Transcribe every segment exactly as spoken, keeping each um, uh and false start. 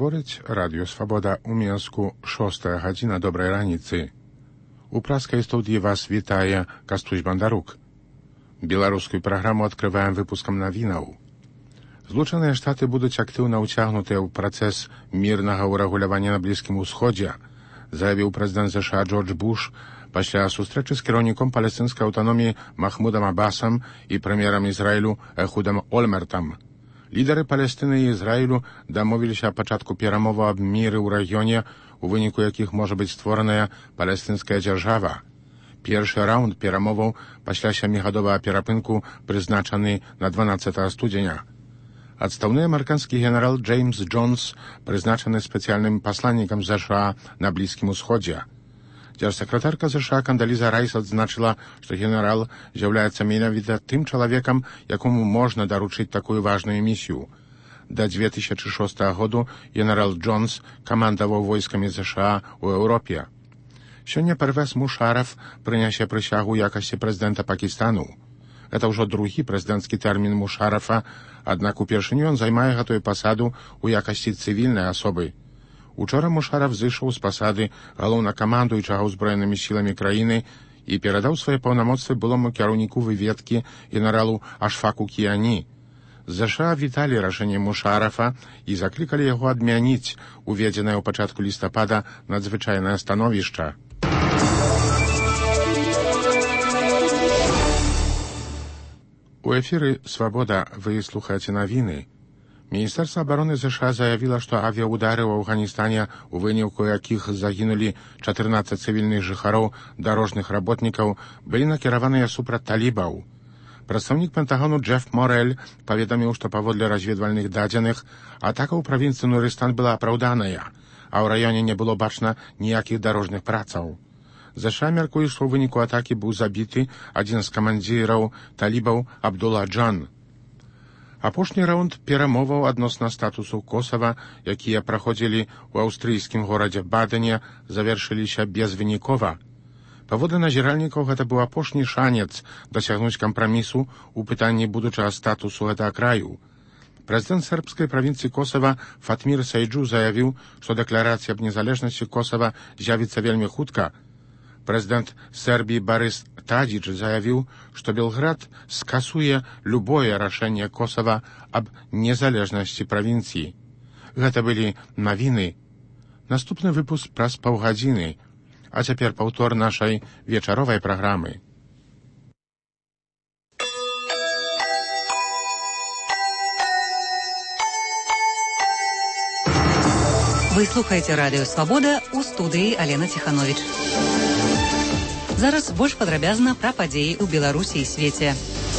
Гаворыць радыё Свабода ў Мінску, шостая гадзіна, добрай раніцы. У праскай студыі вас вітае Кастусь Бандарук. Беларускую праграму адкрываем выпускам навінаў. Злучаныя Штаты будуць актыўна ўцягнутыя ў працэс мірнага ўрэгулявання на Блізкім Усходзе, заявіў прэзідэнт ЗША Джордж Буш пасля сустрэчы з кіраўніком палестынскай аўтаноміі Махмудам Абасам і прэм'ерам Ізраілю Эхудам Ольмертам. Лідары Палестыны і Ізраілю дамовіліся аб пачатку перамоваў аб міры ў рэгіёне, у выніку якіх можа быць створаная палестынская дзяржава. Першы раунд перамоваў пасля сямігадовага перапынку прызначаны на дванаццатага студзеня. Адстаўны амерыканскі генерал Джеймс Джонс прызначаны спецыяльным пасланнікам ЗША на Блізкім Усходзе. Дзяржсакратарка ЗША Кандаліза Райс адзначыла, што генерал з'яўляецца менавіта тым чалавекам, якому можна даручыць такую важную місію. Да дзве тысячы шостага году генерал Джонс камандаваў войскамі ЗША ў Еўропе. Сёння Первез Мушараф прынясе прысягу ў якасці прэзідэнта Пакістану. Гэта ўжо другі прэзідэнцкі тэрмін Мушарафа, аднак упершыню ён займае гэтую пасаду ў якасці цывільнай асобы. Учора Мушараф зышоў з пасады галоўнакамандуючага ўзброенымі сіламі краіны і перадаў свае паўнамоцтвы былому кіраўніку выведкі генералу Ашфаку Кіяні. ЗША віталі рашэнне Мушарафа і заклікалі яго адмяніць уведзенае ў пачатку лістапада надзвычайнае становішча. У эфіры «Свабода» вы слухаеце навіны. Міністэрства абароны ЗША заявіла, што авіаудары ў Афганістане, у выніку якіх загінулі чатырнаццаць цывільных жыхароў дарожных работнікаў, былі накіраваныя супраць талібаў. Прадстаўнік Пентагону Джеф Морэль паведаміў, што паводле разведвальных дадзеных атака ў правінцыі Нурыстан была апраўданая, а ў раёне не было бачна ніякіх дарожных працаў. ЗША мяркуе, што ў выніку атакі быў забіты адзін з камандзіраў талібаў Абдулла Джан. Апошні раунд перамоваў адносна статусу Косава, якія праходзілі ў аўстрыйскім горадзе Бадене, завяршыліся безвынікова. Паводле назіральнікаў, гэта быў апошні шанец дасягнуць кампрамісу ў пытанні будучага статусу гэтага краю. Прэзідэнт сербскай правінцыі Косава Фатмір Сайджу заявіў, што дэкларацыя аб незалежнасці Косава з'явіцца вельмі хутка. Прэзідэнт Сербіі Барыс Тадзіч заявіў, што Белград скасуе любое рашэнне Косава аб незалежнасці правінцыі. Гэта былі навіны. Наступны выпуск праз паўгадзіны. А цяпер паўтор нашай вечаровай праграмы. Вы слухаеце радыё «Свабода», у студыі Алена Ціхановіч. Зараз больш падрабязна пра падзеі ў Беларусі і свеце.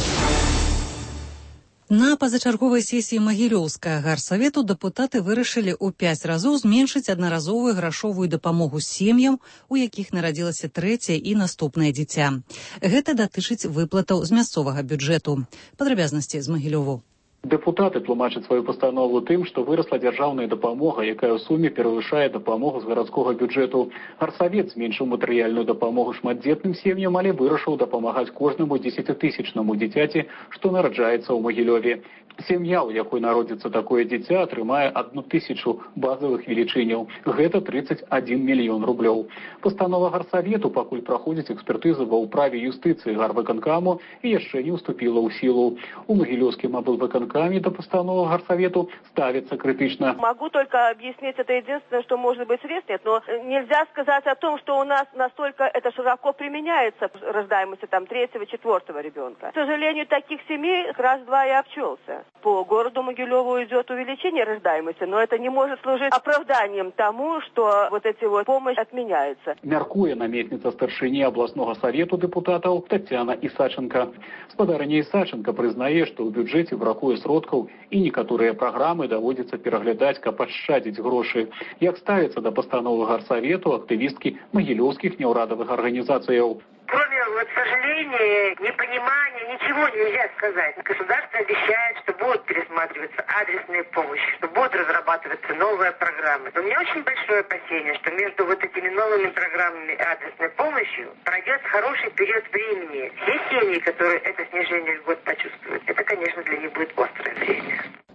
На пазачарговай сесіі Магілёўскага гарсавету дэпутаты вырашылі ў пяць разоў зменшыць аднаразовую грашовую дапамогу сем'ям, у якіх нарадзілася трэцяе і наступнае дзіця. Гэта датычыць выплатаў з мясцовага бюджэту. Падрабязнасці з Магілёву. Дэпутаты тлумачаць сваю пастанову тым, што вырасла дзяржаўная дапамога, якая ў суме перавышае дапамогу з гарадскога бюджэту. Гарсавет зменшыў матэрыяльную дапамогу шматдзетным сем'ям, але вырашыў дапамагаць кожнаму дзесяцітысячнаму дзіцяці, што нараджаецца ў Магілёве. Сям'я, у якой народзіцца такое дзіця, атрымае адну тысячу базавых велічыняў. Гэта трыццаць адзін мільён рублёў. Пастанова гарсавету пакуль праходзіць экспертызу ва ўправе юстыцыі гарвыканкаму і яшчэ не ўступіла ў сілу. У Магілёўскім аблвыканкаме до постановы горсовету ставится критично. Могу только объяснить, это единственное, что может быть средств нет, но нельзя сказать о том, что у нас настолько это широко применяется, рождаемости там третьего, четвертого ребенка. К сожалению, таких семей раз-два и обчелся. По городу Могилеву идет увеличение рождаемости, но это не может служить оправданием тому, что вот эти вот помощь отменяется. Мяркуе наместница старшыні областного совету депутатов Татьяна Исаченко. Спадарыня Исаченко признае, что в бюджете бракуе сродкаў і некаторыя праграмы даводзіцца пераглядаць, каб ашчадзіць грошы. Як ставіцца да пастановы гарсавету актывісткі магілёўскіх неўрадавых арганізацыяў? Кроме, вот, сожаления, непонимания, ничего нельзя сказать. Государство обещает, что будут пересматриваться адресные помощи, что будут разрабатываться новые программы. Но у меня очень большое опасение, что между вот этими новыми программами и адресной помощью пройдет хороший период времени. Все семьи, которые это снижение льгот почувствуют, это, конечно, для них будет острое время.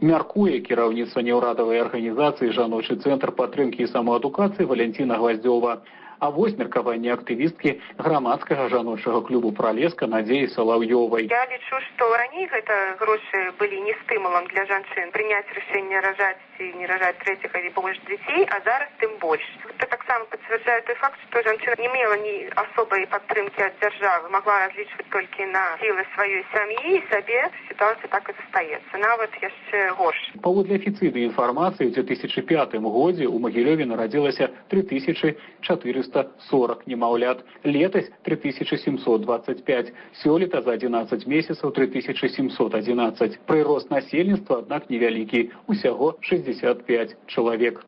Мяркуе кіраўніцтва неўрадавай арганізацыі «Жаночы цэнтр падтрымкі і самаадукацыі» Валентина Гваздёва. А вось меркаванне актывісткі грамадскага жаночага клубу «Пралеска» Надзеі Салаўёвай. Я лічу, што раней гэта грошы былі не стымулам для жанчын прыняць рашэнне ражаць ці не ражаць трэціх і больш дзяцей, а зараз тым больш. Гэта таксама пацвярджае той факт, што жанчына не мела ні асобай падтрымкі ад дзяржавы, магла разлічваць толькі на сілы сваёй сям'і і сабе. Сітуацыя так і застаецца, нават яшчэ горш. Паводле афіцыйнай інфармацыі, у две тысячи пятым годзе ў Магілёве нарадзілася три тысячи четыреста сорок немаўлят, летась три тысячи семьсот двадцать пять, сёлета за одиннадцать месяцаў три тысячи семьсот одиннадцать. Прырост насельніцтва, аднак невялікі, усяго шестьдесят пять чалавек.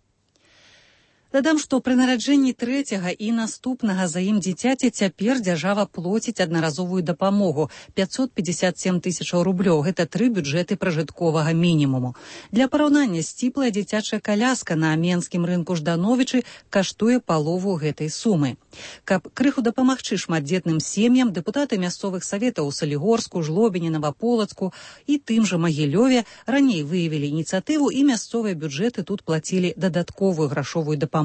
Дадам, што пры нараджэнні трэцяга і наступнага за ім дзіцяці цяпер дзяржава плоціць аднаразовую дапамогу пятьсот пятьдесят семь тысячаў рублёў. Гэта тры бюджэты пражытковага мінімуму. Для параўнання, сціплая дзіцячая каляска на менскім рынку Ждановічы каштуе палову гэтай сумы. Каб крыху дапамагчы шматдзетным сем'ям, дэпутаты мясцовых саветаў у Салігорску, Жлобіне, Наваполацку і тым жа Магілёве раней выявілі ініцыятыву, і мясцовыя бюджэты тут плацілі дадатковую грашовую дапамогу.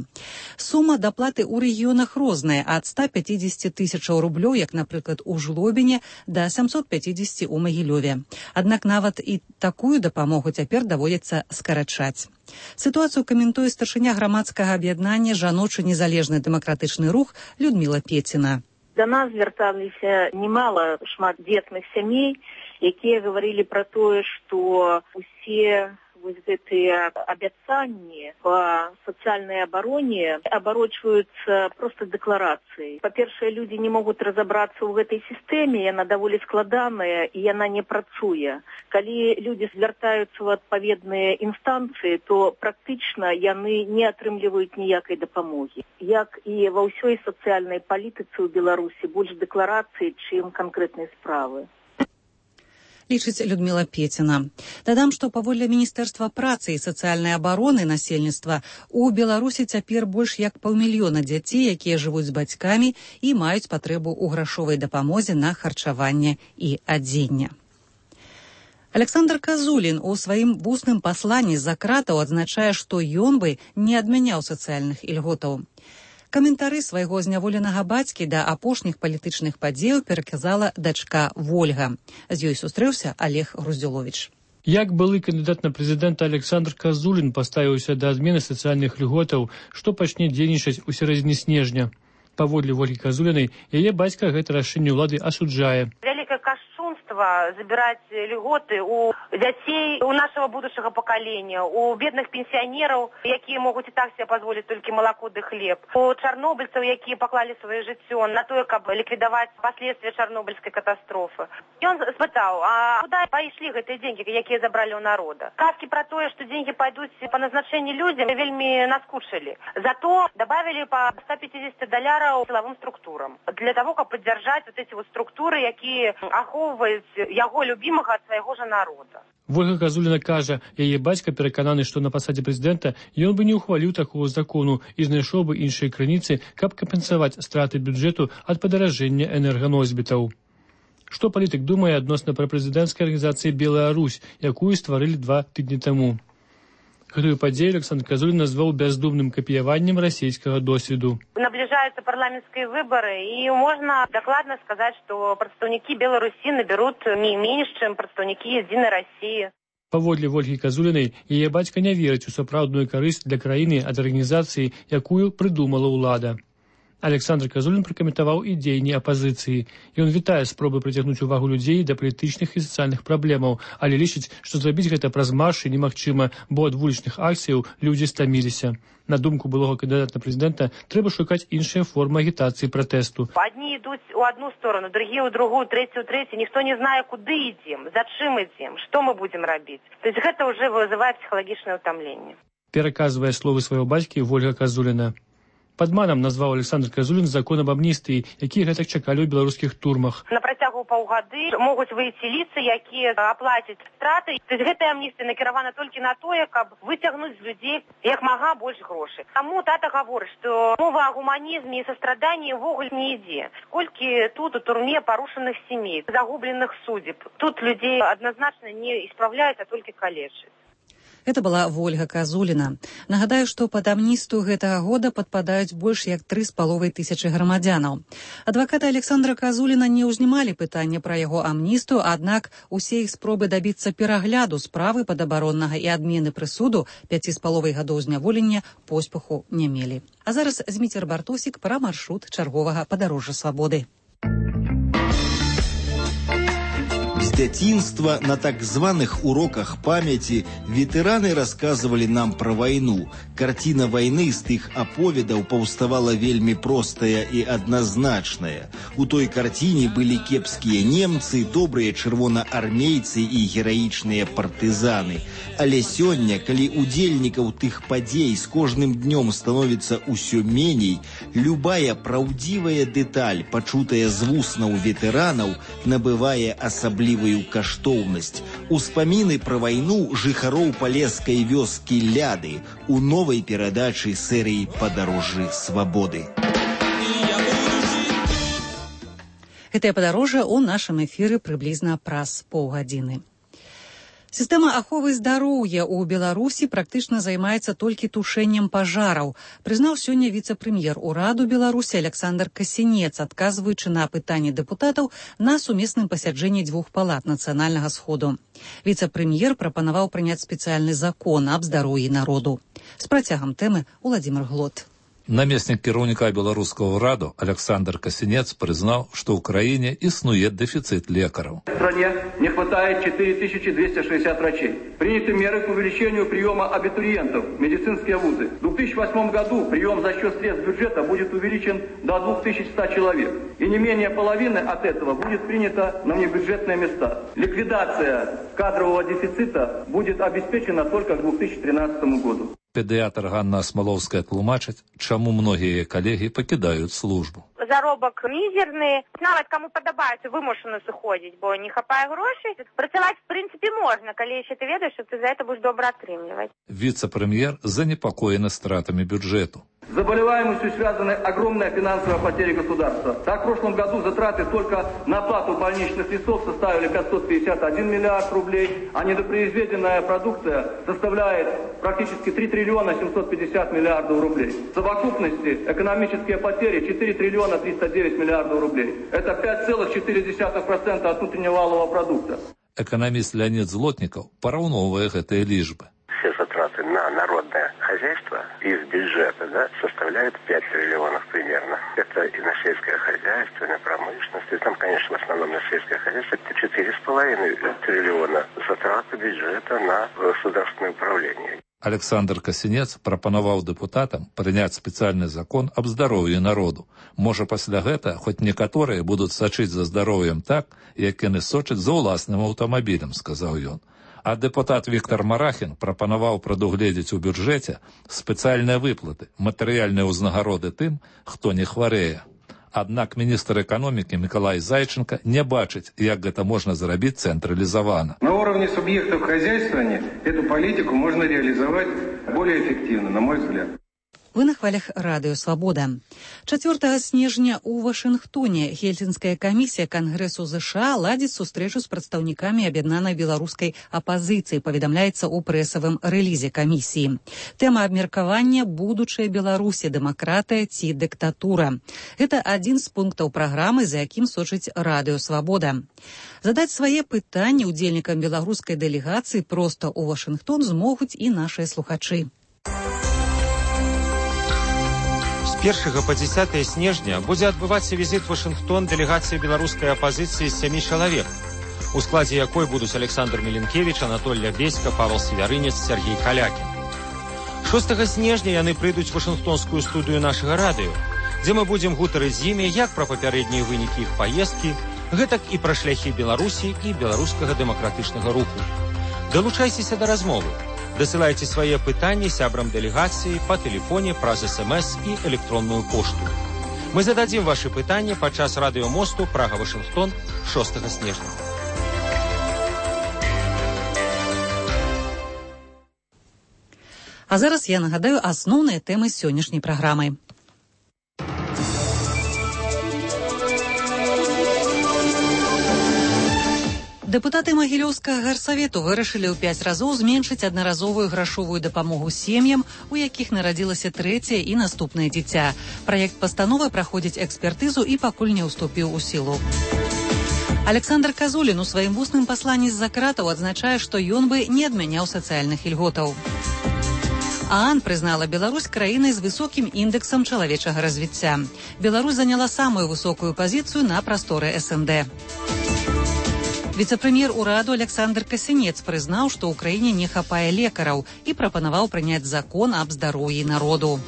Сума даплаты ў рэгіёнах розная, ад ста пятидесяти тысячаў рублёў, як, напрыклад, у Жлобіне, да сямсот пятидесяти ў Магілёве. Аднак нават і такую дапамогу цяпер даводзіцца скарачаць. Сітуацыю каментуе старшыня грамадскага аб'яднання «Жаночы незалежны дэмакратычны рух» Людмила Пеціна. Да нас звярталіся немало шматдзетных сямей, якія гаварылі пра тое, што усе вось гэтыя абяцанні па сацыяльнай абароне абарочваюцца проста дэкларацыяй. Па-першае, людзі не могуць разабрацца ў гэтай сістэме, яна даволі складаная і яна не працуе. Калі людзі звяртаюцца ў адпаведныя інстанцыі, то практычна яны не атрымліваюць ніякай дапамогі. Як і ва ўсёй сацыяльнай палітыцы ў Беларусі, больш дэкларацыі, чым канкрэтнай справы. Лічыць Людмила Пеціна. Дадам, што паводле Міністэрства працы і сацыяльнай абароны насельніцтва у Беларусі цяпер больш як паўмільёна дзяцей, якія жывуць з бацькамі і маюць патрэбу ў грашовай дапамозе на харчаванне і адзенне. Александр Казулін у сваім вусным пасланні з-за кратаў адзначае, што ён бы не адмяняў сацыяльных ільготаў. Каментары свайго зняволенага бацькі да апошніх палітычных падзеяў пераказала дачка Вольга. З ёй сустрэўся Олег Груздзюловіч. Як былы кандыдат на прэзідэнта Александр Казулін паставіўся да адмены сацыяльных льготаў, што пачне дзейнічаць у сярэдзіне снежня. Паводле Вольгі Казулінай, яе бацька гэта рашэнне ўлады асуджае. Вялікае кашчунства забіраць льготы у дзяцей, у нашага будучага пакалення, у бедных пенсіянераў, якія могуць і так себе пазволіць толькі малако ды хлеб, у чарнобыльцаў, якія паклалі сваё жыццё на тое, каб ліквідаваць паследствия чарнобыльскай катастрофы. Ён спытаў, а куды пайшлі гэтыя деньги, якія забралі ў народа? Казкі пра тое, што деньги пайдуць па назначэнні людзям, вельмі наскучылі. Зато добавили по ста пятидесяти доляраў силовым структурам. Для того, каб паддзяржаць вот эти вот структуры, якія ахоўваюць яго любімага ад свайго ж народа. Вольга Казуліна кажа, яе бацька перакананы, што на пасадзе прэзідэнта ён бы не ухваліў такого закону і знайшоў бы іншыя крыніцы, каб кампенсаваць страты бюджэту ад падаражэння энерганосьбітаў. Што палітык думае адносна прапрэзідэнцкай арганізацыі «Белая Русь», якую стварылі два тыдні таму? Гэтую падзею Александр Казулін назваў бяздумным капіяваннем расійскага досведу. Наближаются парламентские выборы, и можно докладно сказать, что представники Беларуси наберут не меньше, чем представники Единой России. Паводле Вольгі Казулінай, яе бацька не верыць у сапраўдную карысць для краіны ад арганізацыі, якую прыдумала ўлада. Александр Казулін пракаментаваў і дзеянні апазіцыі. Ён вітае спробы прыцягнуць увагу людзей да палітычных і сацыяльных праблемаў, але лічыць, што зрабіць гэта праз маршы немагчыма, бо ад вулічных акцыяў людзі стаміліся. На думку былога кандыдата на прэзідэнта, трэба шукаць іншыя формы агітацыі пратэсту. Одни ідуць у одну сторону, другие у другую, третью у третью. Ніхто не знае, куды ідзем, за чым ідзем, што мы будзем рабіць. То есть гэта ўжо вызывае псіхалагічнае ўтамленне. Пераказвае словы свайго бацькі Вольга Казуліна. Падманам назваў Александр Казулін закон об амністыі, які гэтак чакалі ў беларускіх турмах. На працягу паўгады могуць выйти лица, якія аплацяць страты. То есть гэтая амністыя накіравана толькі на тое, каб выцягнуць з людзей як мага больш грошай. Таму тата гаворыць, што мова о гуманізме і састраданні ўвогуле не ідзе. Колькі тут у турме парушаных сямей, загубленых судеб. Тут людзей адназначна не исправляюць, а толькі калечаць. Это была Вольга Казуліна. Нагадаю, што пад амністыю гэтага года падпадаюць больш як тры з паловай тысячы грамадзянаў. Адвакаты Александра Казуліна не ўзнімалі пытання пра яго амністыю, аднак усе іх спробы дабіцца перагляду справы падабароннага і адмены прысуду пяці з паловай гадоў зняволення поспеху не мелі. А зараз Зміцер Бартосік пра маршрут чарговага падарожжа свабоды. С детства на так званых уроках памяти ветераны рассказывали нам про войну. Картина войны з тых аповедаў паўставала вельмі простая и однозначная. У той картине были кепские немцы, добрые чырвонаармейцы и гераичные партызаны. Але сёння, калі удзельнікаў тых падзей з кожным днём становіцца ўсё меней, любая праўдзівая дэталь, пачутая з вуснаў ветэранаў, набывае асаблівую каштоўнасць. Успаміны пра вайну жыхароў палескай вёскі Ляды у новай перадачы серыі «Падарожжы свабоды». Гэтае падарожжа ў нашым эфіры прыблізна праз паўгадзіны. Сістэма аховы здароўя ў Беларусі практычна займаецца толькі тушэннем пажараў, прызнаў сёння віцэ-прэм'ер ураду Беларусі Александр Касінец, адказваючы на пытанні дэпутатаў на сумесным пасяджэнні дзвюх палат нацыянальнага сходу. Віцэ-прэм'ер прапанаваў прыняць спецыяльны закон аб здароўі народу. З працягам тэмы Уладзімир Глот. Намеснік кіраўніка беларускага ўраду Александр Касінец признал, что в Украине існуе дефицит лекараў. В стране не хватает четыре тысячи двести шестьдесят врачей. Приняты меры к увеличению приема абитуриентов в медицинские вузы. В две тысячи восьмом году прием за счет средств бюджета будет увеличен до двух тысяч ста человек. И не менее половины от этого будет принято на внебюджетные места. Ликвидация кадрового дефицита будет обеспечена только к две тысячи тринадцатому году. Педиатр Ганна Смоловская тлумачыць, чаму многія калегі пакідаюць службу. Заробак мізерны, нават каму падабаецца вымушаны сыходзіць, бо не хапае грошай. Працаваць, в принципе, можна, калі яшчэ ты ведаеш, што ты за это будешь добра атрымліваць. Віцэ-прэм'ер занепакоены стратамі бюджэту. С заболеваемостью связаны огромная финансовая потеря государства. Так, в прошлом году затраты только на оплату больничных листов составили пятьсот пятьдесят один миллиард рублей, а недопроизведенная продукция составляет практически три триллиона семьсот пятьдесят миллиардов рублей. В совокупности экономические потери четыре триллиона триста девять миллиардов рублей. Это пять целых четыре десятых процента от внутреннего валового продукта. Экономист Леонид Злотников параўноўвае гэтыя лічбы. Все затраты на народное хозяйство из бюджета, да, составляют пять триллионов примерно. Это и на сельское хозяйство, и на промышленность. И там, конечно, в основном на сельское хозяйство. Это четыре с половиной триллиона затраты бюджета на государственное управление. Александр Касінец прапанаваў дэпутатам прыняць спецыяльны закон аб здароўі народу. Можа, пасля гэта хоць некаторыя будуць сачыць за здароўем так, як яны сочаць за ўласным аўтамабілем, сказаў ён. А дэпутат Віктор Марахін прапанаваў прадугледзець у бюджэце спецыяльныя выплаты, матэрыяльныя ўзнагароды тым, хто не хварэе. Аднак міністр эканомікі Миколай Зайченко не бачыць, як гэта можна зрабіць цэнтралізавана. На уровне субъектов хозяйствования эту политику можно реализовать более эффективно, на мой взгляд. Вы на хвалях радыё «Свабода». чацвёртага снежня ў Вашынгтоне Гельсінская камісія Кангрэсу ЗША ладзіць сустрэчу з прадстаўнікамі аб'яднанай беларускай апазіцыі, паведамляецца ў прэсавым рэлізе камісіі. Тэма абмеркавання «Будучая Беларусі, дэмакратыя ці дыктатура». Гэта адзін з пунктаў праграмы, за якім сочыць радыё «Свабода». Задаць свае пытанні удзельнікам беларускай дэлегацыі проста ў Вашынгтон змогуць і нашыя слухачы. З першага па дзесятае снежня будзе адбывацца візіт в Вашынгтон дэлегацыі беларускай апазіцыі з сямі чалавек, у складзе якой будуць Александр Меленкевич, Анатоль Лябеська, Павел Севярынец, Сергей Калякін. шостага снежня яны прыйдуць у Вашынгтонскую студыю нашага радыё, дзе мы будзем гутарыць з імі як пра папярэднія вынікі іх паездкі, гэтак і пра шляхі Беларусі і беларускага дэмакратычнага руху. Далучайцеся да размовы. Дасылайце свае пытанні сябрам дэлегацыі па тэлефоне праз эс-эм-эс і электронную пошту. Мы зададзім вашы пытанні падчас радыёмосту Прага-Вашынгтон шостага снежня. А зараз я нагадаю асноўныя тэмы сённяшняй праграмы. Дэпутаты Магілёўскага гарсавету вырашылі ў пяць разоў зменшыць аднаразовую грашовую дапамогу сем'ям, у якіх нарадзілася трэцяе і наступнае дзіця. Праект пастановы праходзіць экспертызу і пакуль не ўступіў у сілу. Александр Казулін у сваім вусным пасланні з-за кратаў адзначае, што ён бы не адмяняў сацыяльных ільготаў. ААН прызнала Беларусь краінай з высокім індэксам чалавечага развіцця. Беларусь заняла самую высокую пазіцыю на прасторы эс эм дэ. Віцэ-прэм'ер ураду Александр Касінец прызнаў, што ў краіне не хапае лекараў і прапанаваў прыняць закон аб здароўі народу.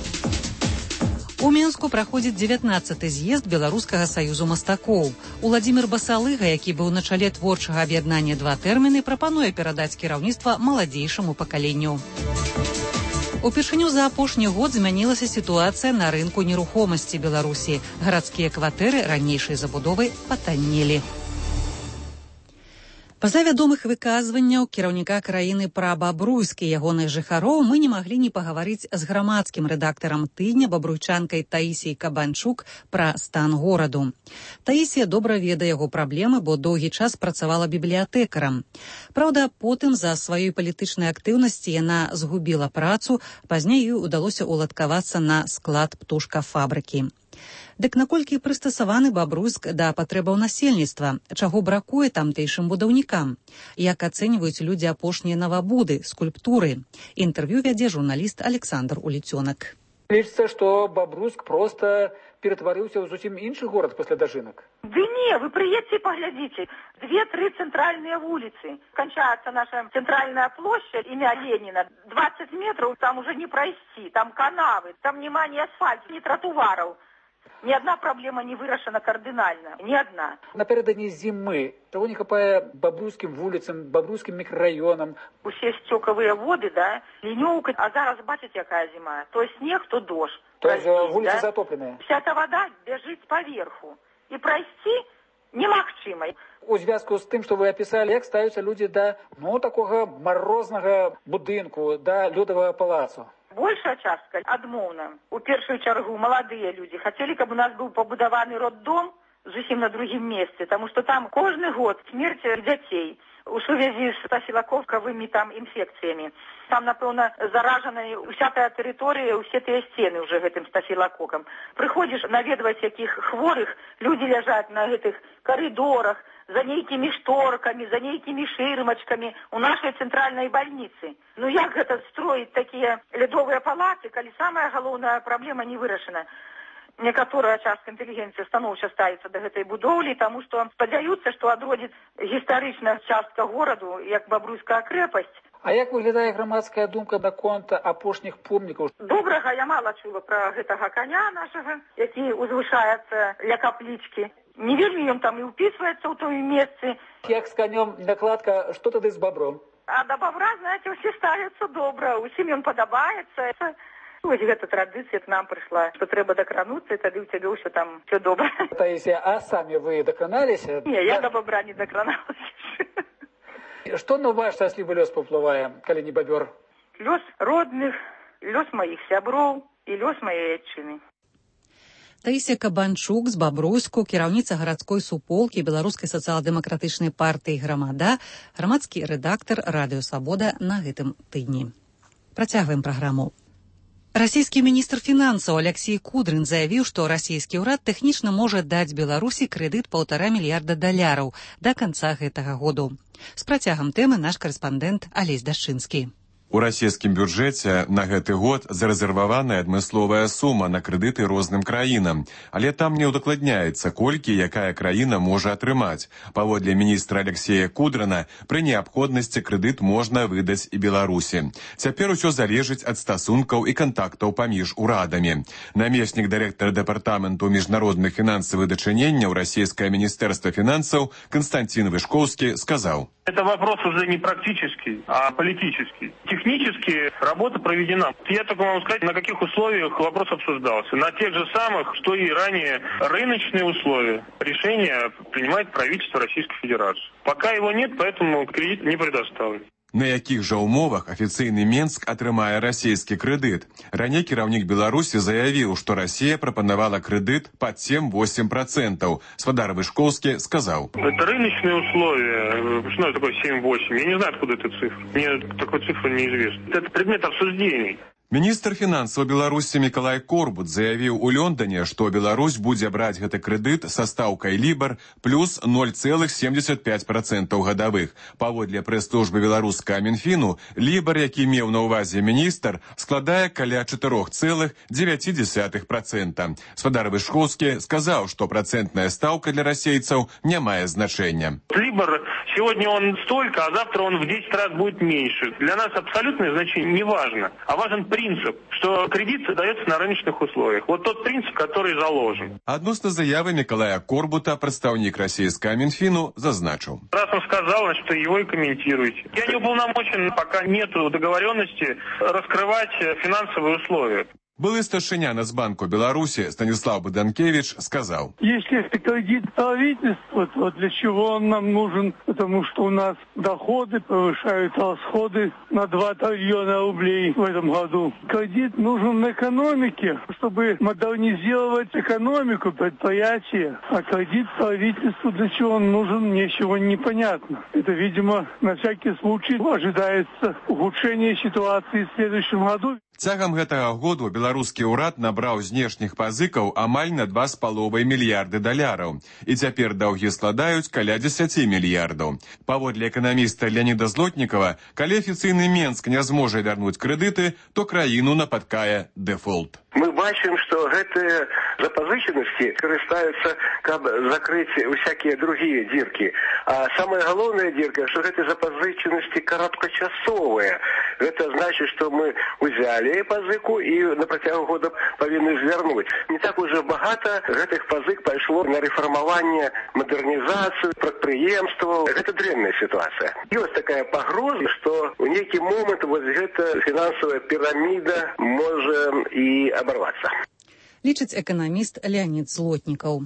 У Мінску праходзіць дзевятнаццаты з'езд Беларускага саюзу мастакоў. Уладзімір Басалыга, які быў на чале творчага аб'яднання «Два тэрміны», прапануе перадаць кіраўніцтва маладзейшаму пакаленню. Упершыню за апошні год змянілася сітуацыя на рынку нерухомасці Беларусі. Гарадскія кватэры ранейшай забудовы патаннелі. Па-за вядомых выказванняў кіраўніка краіны пра Бабруйск і ягоных жыхароў мы не маглі не пагаварыць з грамадскім рэдактарам тыдня бабруйчанкай Таісіяй Кабанчук пра стан гораду. Таісія добра ведае яго праблемы, бо доўгі час працавала бібліятэкарам. Праўда, потым за сваёй палітычнай актыўнасці яна згубіла працу, пазней ёй удалося уладкавацца на склад птушкафабрыкі. Дык наколькі прыстасаваны Бабруйск да патрэбаў насельніцтва, чаго бракуе тамтэйшым будаўнікам? Як ацэньваюць людзі апошнія навабуды, скульптуры? Інтэрв'ю вядзе журналіст Александр Уліцёнак. Лічыцца, што Бабруйск проста ператварыўся ў зусім іншы горад пасля дажынак. Ды не, вы прыедзьце і паглядзіце. Две-тры цэнтральныя вуліцы. Канчаецца наша цэнтральная плошча імя Леніна. двадцать метраў там уже не прайсці, там канавы, там няма ні асфальт, ні тратувараў. Ни одна проблема не вырашена кардинально. Ни одна. Напередодні зимы того не хапае бабруйскім вуліцам, бабруйскім мікрарайонам. Усе сцёкавыя воды, да, лінёўка. А зараз бачыце, якая зима. То снег, то дождь. То есть вуліцы да? затопленыя. Вся эта вода бежит поверху. И пройти немагчыма. У звязку з тым, што вы апісалі, як ставяцца людзі да, ну, такога марознага будынку, да лёдавага палацу. Большая частка адмоўна. У першую чаргу маладыя людзі хацелі, каб у нас быў пабудаваны роддом зусім на другім месцы, таму што там кожны год смерць дзяцей у сувязі з стафілакокавымі там інфекцыямі. Там, напэўна, заражана ўся тая тэрыторыя, ўсе тыя сцены ўжо гэтым стафілакокам. Прыходзіш наведваць якіх хворых, людзі ляжаць на гэтых карыдорах, за нейкімі шторкамі, за нейкімі шырмачкамі у нашай цэнтральнай бальніцы. Ну як гэта строіць такія лядовыя палацы, калі самая галоўная праблема не вырашана? Некаторая частка інтэлігенцыі станоўча ставіцца да гэтай будоўлі, таму што спадзяюцца, што адродзіць гістарычная частка гораду, як Бабруйская крэпасць. А як выглядае грамадская думка наконт апошніх помнікаў? Добрага я мала чула пра гэтага каня нашага, які узвышаецца ля каплічкі. Не вельмі ён там і ўпісваецца ў той месцы. Як з канём накладка, што тады з бабром? А да бабра, знаеце, усе ставяцца добра, усім ён падабаецца. Вось гэта традыцыя к нам прыйшла, што трэба дакрануцца, і тады ў цябе ўсё там ўсё добра. Таісія, а самі вы дакраналіся? Не, я да бабра не дакраналася. Што на ваш шчаслівы лёс паўплывае, калі не бабёр? Лёс родных, лёс маіх сяброў і лёс маёй айчыны. Таісія Кабанчук з Бабруйску, кіраўніца гарадской суполкі Беларускай сацыял-дэмакратычнай партыі «Грамада», грамадскі рэдактар «Радыё Свабода» на гэтым тыдні. Працягваем праграму. Расійскі міністр фінансаў Алексей Кудрын заявіў, што расійскі ўрад тэхнічна можа даць Беларусі крэдыт паўтара мільярда даляраў да канца гэтага году. З працягам тэмы наш карэспандэнт Алесь Дашчынскі. У расійскім бюджэце на гэты год зарэзерваваная адмысловая сума на крэдыты розным краінам, але там не ўдакладняецца, колькі якая краіна можа атрымаць. Паводле міністра Алексея Кудрына, пры неабходнасці крэдыт можна выдаць і Беларусі. Цяпер усё залежыць ад стасункаў і кантактаў паміж урадамі. Намеснік дырэктара дэпартаменту міжнародных фінансавых дачыненняў расійскае міністэрства фінансаў Константин Вышковскі сказаў: Это вопрос уже не практический, а политический. Технически работа проведена. Я только могу сказать, на каких условиях вопрос обсуждался. На тех же самых, что и ранее, рыночные условия. Решение принимает правительство Российской Федерации. Пока его нет, поэтому кредит не предоставлен. На якіх жа умовах афіцыйны Менск атрымае расійскі крэдыт? Раней кіраўнік Беларусі заявіў, што Расія прапанавала крэдыт пад семь-восемь процентов. Свадар Вышковскі сказаў. Это рыночные условия. Что такое семь-восемь? Я не знаю, откуда эта цифра. Мне такой цифры неизвестна. Это предмет обсуждений. Міністр фінансаў Беларусі Мікалай Корбут заявіў у Лондоне, што Беларусь будзе браць гэты крэдыт са стаўкай лібар плюс ноль целых семьдесят пять процентов гадавых. Паводле прэс-службы беларускага Мінфіну, лібар, які меў на ўвазе міністр, складае каля четыре целых девять десятых процента. Свадар Вышковскі сказаў, што працэнтная стаўка для расейцаў не мае значэння. Либор сегодня он столько, а завтра он в десять раз будет меньше. Для нас абсолютное значение не важно, а важен принцип, что кредит дается на рыночных условиях. Вот тот принцип, который заложен. Адносна заявы Мікалая Корбута прадстаўнік расійскага Мінфіну зазначыў. Раз он сказал, значит, его и комментируйте. Я не уполномочен, пока нет договоренности, раскрывать финансовые условия. Былы старшыня Нацбанку Беларуси Станислав Буданкевич сказал. Если это кредит правительства, то для чего он нам нужен? Потому что у нас доходы превышают расходы на два триллиона рублей в этом году. Кредит нужен на экономике, чтобы модернизировать экономику, предприятия. А кредит правительству для чего он нужен, ничего не понятно. Это, видимо, на всякий случай ожидается ухудшение ситуации в следующем году. Цягам гэтага году беларускі ўрад набраў знешніх пазыкаў амаль на два з паловай мільярды даляраў. І цяпер даўгі складаюць каля дзесяці мільярдаў. Паводле эканаміста Леоніда Злотнікава, калі афіцыйны Менск не зможа вярнуць крэдыты, то краіну напаткае дэфолт. Мы бачым, што гэтыя запазычанасці карыстаюцца, каб закрыць усякія другія дзіркі. А самая галоўная дзірка, што гэтыя запазычанасці кароткачасовыя. Гэта значыць, што мы узялі пазыку і на працягу года павінны звярнуць. Не так уже багата гэтых пазык пайшло на рэфармаванне, мадэрнізацыю прадпрыемстваў. Гэта дрэнная сітуацыя. Ёсць такая пагроза, што ў нейкі момант вось гэта фінансавая піраміда можа і абарвацца. Лічыць эканаміст Леонід Злотнікаў.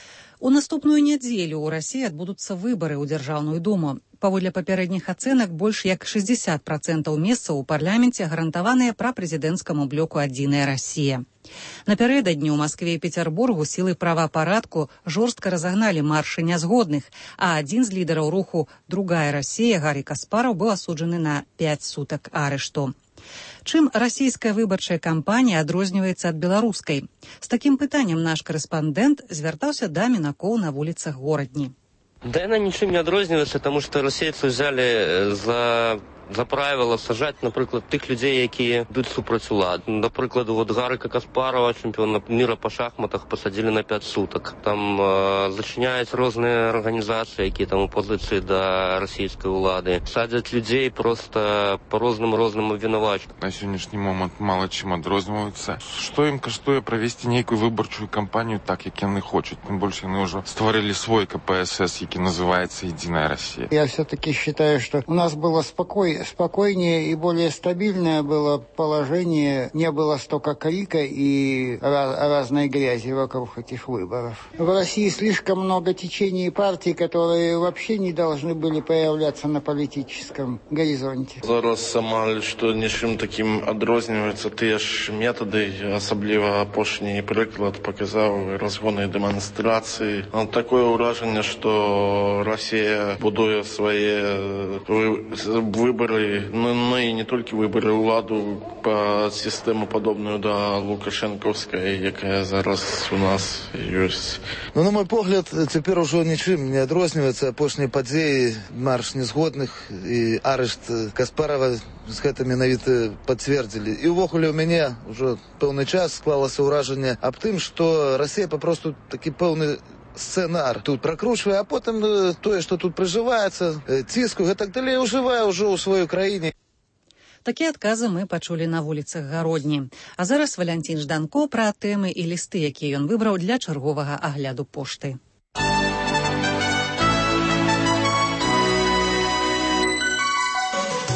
У наступную нядзелю ў Расіі адбудуцца выбары ў Дзяржаўную думу. Паводле папярэдніх ацэнак, больш як шестьдесят процентов месцаў у парламенце гарантаваныя прапрэзідэнцкаму блоку «Адзіная Расія». Напярэдадні ў Маскве і Пецярбургу сілы правапарадку жорстка разагналі маршы нязгодных, а адзін з лідараў руху «Другая Расія» Гарі Каспараў быў асуджаны на пять сутак арышту. Чым расійская выбарчая кампанія адрозніваецца ад беларускай? З такім пытаннем наш корэспандэнт звяртаўся да мінакоў на вуліцах горадні. Да яна нічым не адрозніваецца, таму што расейцы взяли за... за правіла сажаць, напрыклад, тых людзей, якія ідуць супраць улад. Напрыклад, вот Гарыка Каспарова, чэмпіона міра па шахматах, пасадзілі на пять сутак. Там э, зачыняюць розныя арганізацыі, якія там у пазіцыі да расійскай улады. Садзяць людзей просто па розным розным абвінавачкам. На сённяшні момант мала чым адрозніваюцца. Што ім каштуе правесці нейкую выбарчую кампанію так, як яны хочуць? Тым больш яны ўжо стварылі свой ка пэ эс эс, які называецца «Единая Россия». Я все-таки считаю, что у нас было спокойно спокойнее и более стабильное было положение, не было столько крика и разной грязи вокруг этих выборов. В России слишком много течений и партий, которые вообще не должны были появляться на политическом горизонте. Зараз амаль што нічым таким адрозніваюцца тыя ж метады, асабліва апошні прыклад паказаў разгоны дэманстрацыі. Такое ўражанне, што Россия будуе свае выборы, ну, ну і не толькі выборы ўладу па сістэму падобную да лукашэнкаўскай, якая зараз у нас ёсць. Ну, на мой погляд, цяпер ужо нічым не адрозніваецца апошнія падзеі, марш нязгодных і арышт Каспарова з гэтым менавіта пацвердзілі. І ўвогуле ў мяне ўжо пэўны час склалася ўражанне аб тым, што Расія папросту такі пэўны сцэнар тут прокручвае, а потым тое, што тут прыжываецца, ціску, гэтак далей ужывае ўжо ў сваёй краіне. Такія адказы мы пачулі на вуліцах гародні. А зараз Валянцін Жданко пра тэмы і лісты, якія ён выбраў для чарговага агляду пошты.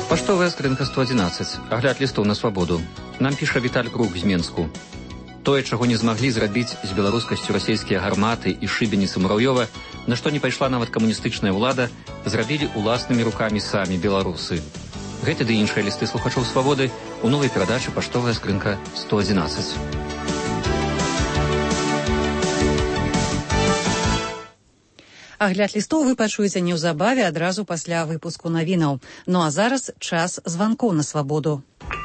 Паштовая скрынка сто адзінаццаць. Агляд лістоў на свабоду. Нам піша Віталь Круг з Менску. Тое, чаго не змаглі зрабіць з беларускасцю расійскія гарматы і шыбеніцы Мурав'ёва, на што не пайшла нават камуністычная ўлада, зрабілі уласнымі рукамі самі беларусы. Гэты ды іншыя лісты слухачоў свабоды у новай перадачы «Паштовая скрынка сто адзінаццаць». Агляд лістоў вы пачуеце неўзабаве адразу пасля выпуску навінаў. Ну а зараз час званкоў на свабоду.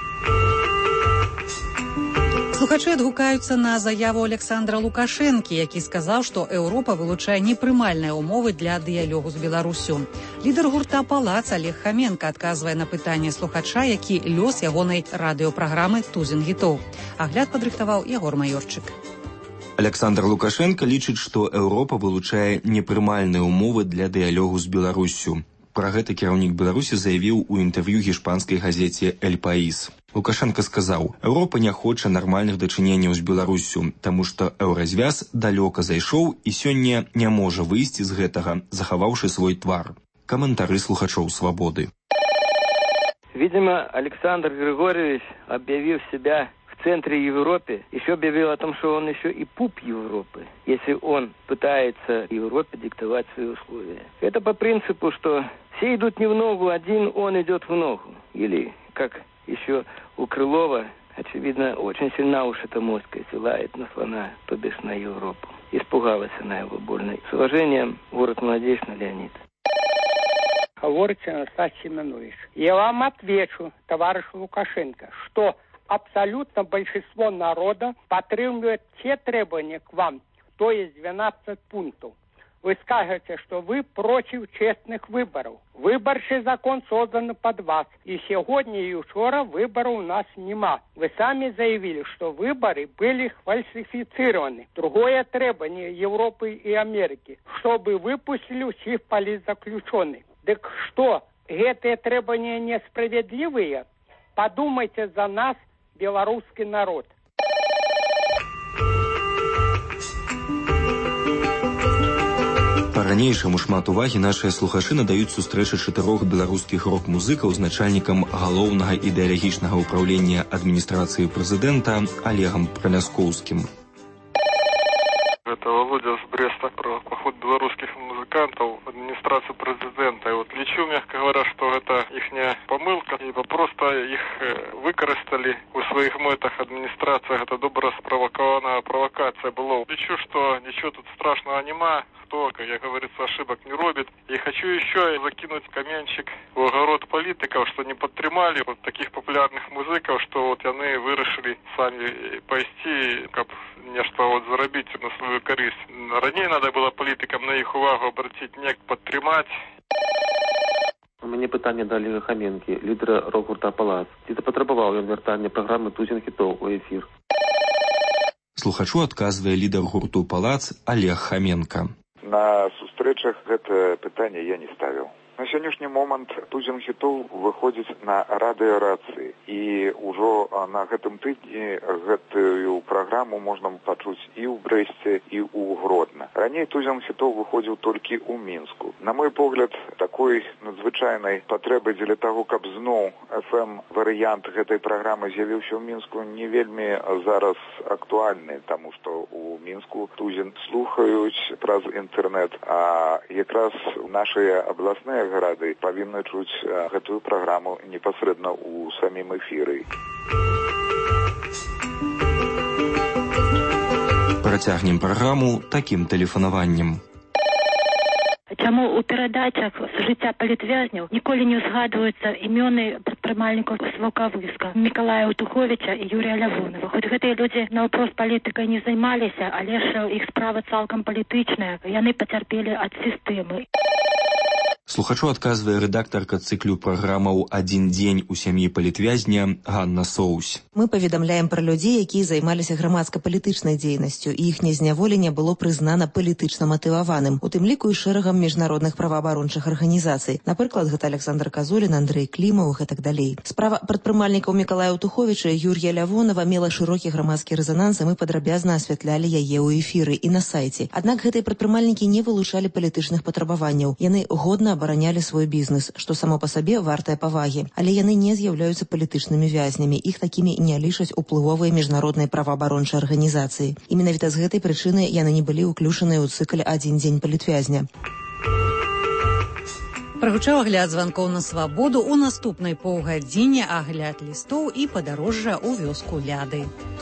Слухачы адгукаюцца на заяву Александра Лукашэнкі, які сказаў, што Еўропа вылучае непрымальныя ўмовы для дыялогу з Беларусю. Лідар гурта «Палац» Олег Хаменка адказвае на пытанне слухача, які лёс ягонай радыёпраграмы «Тузін гітоў». Агляд падрыхтаваў Ягор Маёрчык. Александр Лукашенко лічыць, што Еўропа вылучае непрымальныя ўмовы для дыялогу з Беларуссю. Пра гэта кіраўнік Беларусі заявіў у інтэрв'ю гішпанскай газеце «Эль Паís». Лукашенко сказаў: «Еўропа не хоча нармальных дачыненняў з Беларуссю, таму што еўразвяз далёка зайшоў і сёння не можа выйсці з гэтага, захаваўшы свой твар». Каментары слухачоў свабоды. Видимо, Александр Григорьевич, объявив себя в центре Европы, еще объявил о том, что он еще и пуп Европы, если он пытается Европе диктовать свои условия. Это по принципу, что все идут не в ногу, один он идет в ногу. Или, как еще у Крылова, очевидно, очень сильна уж эта моська, силает на слона, то бишь на Европу. Испугалась она его больно. С уважением, город Молодечно, Леонид. Говорите, Анастасий Семенович, я вам отвечу, товарищ Лукашенко, что абсолютно большинство народа подтримывает те требования к вам, то есть двенадцать пунктов. Вы скажете, что вы против честных выборов. Выборчий закон создан под вас. И сегодня и вчера выборов у нас нема. Вы сами заявили, что выборы были фальсифицированы. Другое требование Европы и Америки, чтобы выпустили всех политзаключенных. Так что, эти требования несправедливые? Подумайте за нас, белорусский народ. Па-ранейшаму шмат увагі нашыя слухачы надаюць сустрэчы чатырох беларускіх рок-музыкаў з начальнікам галоўнага ідэалагічнага ўпраўлення адміністрацыі прэзідэнта Олегам Праляскоўскім. Это Володя с Бреста про поход белорусских музыкантов в администрацию президента. И вот лечу, мягко говоря, что это ихняя помылка, ибо просто их выкористали у своих метах администрациях. Это добро спровокованная провокация была. Лечу, что ничего тут страшного нема, кто, как я говорится, ошибок не робит. И хочу еще закинуть каменчик в огород политиков, что не подтримали вот таких популярных музыков, что вот они вырашили сами пойти, как нечто вот заробить на свою користь. Ранее надо было політикам на їх увагу обратити, не підтримати. У мене питання до Олега Хаменки, лідера рок-гурта «Палац». Ці запатрабував він вертання програми «Тузін хітов» у ефір? Слухачу адказвае лідар гурту «Палац» Олег Хаменка. На сустрэчах гэта пытанне я не ставіў. На сённяшні момант «Тузін хітоў» выходзіць на радыёрацыі. І ўжо на гэтым тыдні гэтую праграму можна пачуць і ў Брэсце, і ў Гродна. Раней «Тузін хітоў» выходзіў толькі ў Мінску. На мой погляд, такой надзвычайнай патрэбы дзеля таго, каб зноў эф эм-варыянт гэтай праграмы з'явіўся ў Мінску, не вельмі зараз актуальны, таму што ў Мінску «Тузін» слухаюць праз інтэрнэт, а якраз нашыя абласныя гарады павінны чуць гэтую праграму непасрэдна ў самім эфіры. Працягнем праграму такім тэлефанаваннем. Чаму ў перадачах з жыцця палітвязняў ніколі не ўзгадваюцца імёны прадпрымальнікаў з Ваўкавыска, Мікалая Утуховіча і Юрія Лявонова. Хоць гэтыя людзі наўпрост палітыкай не займаліся, але ж іх справа цалкам палітычная. Яны пацярпелі ад сістэмы. Слухачу адказвае рэдактарка цыклю праграмаў «Адзін дзень у сям'і палітвязня» Ганна Соусь. Мы паведамляем пра людзей, якія займаліся грамадска-палітычнай дзейнасцю, і іхняе зняволенне было прызнана палітычна матываваным, у тым ліку і шэрагам міжнародных праваабарончых арганізацый. Напрыклад, гэта Александр Казулін, Андрэй Клімаў і гэтак далей. Справа прадпрымальнікаў Мікалая Утуховіча і Юрія Лявонова мела шырокі грамадскі рэзананс, і мы падрабязна асвятлялі яе ў эфіры і на сайце. Аднак гэтыя прадпрымальнікі не вылучалі палітычных патрабаванняў. Яны годна абаранялі свой бізнес, што само па сабе вартае павагі. Але яны не з'яўляюцца палітычнымі вязнямі, іх такімі не лічаць уплывовыя міжнародныя праваабарончыя арганізацыі. І менавіта з гэтай прычыны яны не былі ўключаныя ў цыкл «Адзін дзень палітвязня». Прагучаў агляд званкоў на свабоду. У наступнай паўгадзіне агляд лістоў і падарожжа ў вёску Ляды.